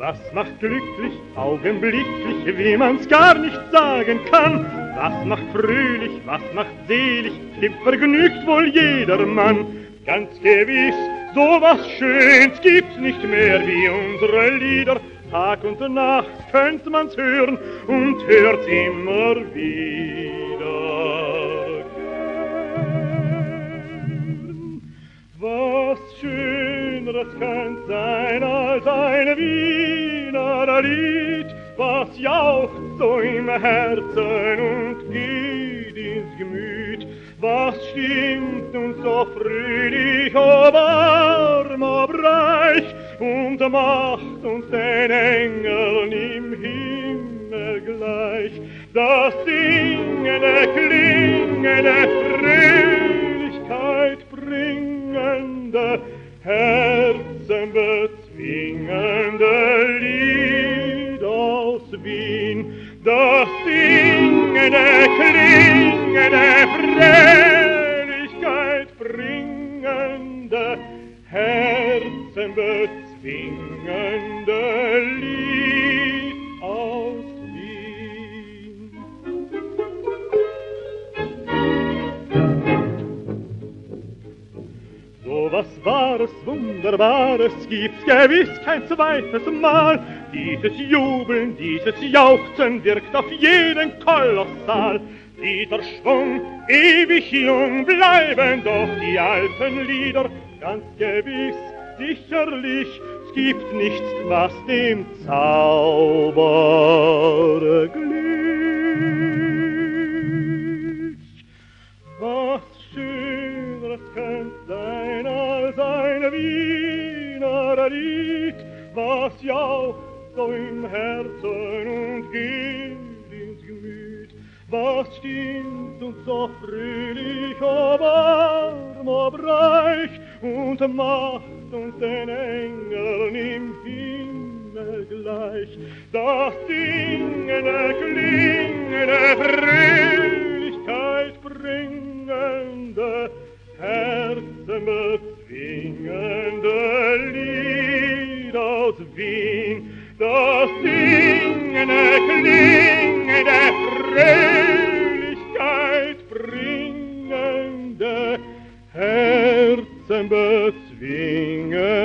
Was macht glücklich, augenblicklich, wie man's gar nicht sagen kann? Was macht fröhlich, was macht selig, gibt vergnügt wohl jedermann. Ganz gewiss, so was Schöns gibt's nicht mehr wie unsere Lieder. Tag und Nacht könnt man's hören und hört's immer wieder. Was Schöneres könnt sein als ein Wiener Lied, was jaucht so im Herzen und geht ins Gemüt, was stimmt uns so fröhlich, oh warm, oh reich, und macht uns den Engeln im Himmel gleich. Das singende, klingende, Fröhlichkeit bringende, herzenbezwingende Lied aus Wien. Das singende, klingende, Fröhlichkeit bringende, herzenbezwingende Lied aus Wien. So was Wahres, Wunderbares gibt's gewiss kein zweites Mal. Dieses Jubeln, dieses Jauchzen wirkt auf jeden kolossal. Dieser Schwung, ewig jung bleiben doch die alten Lieder. Ganz gewiss, sicherlich, es gibt nichts, was dem Zauber glich. Was Schöneres könnt sein als ein Wiener Lied, was jaucht so im Herzen und geht ins Gemüt, was stimmt uns so fröhlich, oh warm, oh reich, und macht uns den Engeln im Himmel gleich. Das singende, klingende, Fröhlichkeit bringende, herzenbezwingende Lied aus Wien. Das singende, klingende, Fröhlichkeit bringende, herzenbezwingende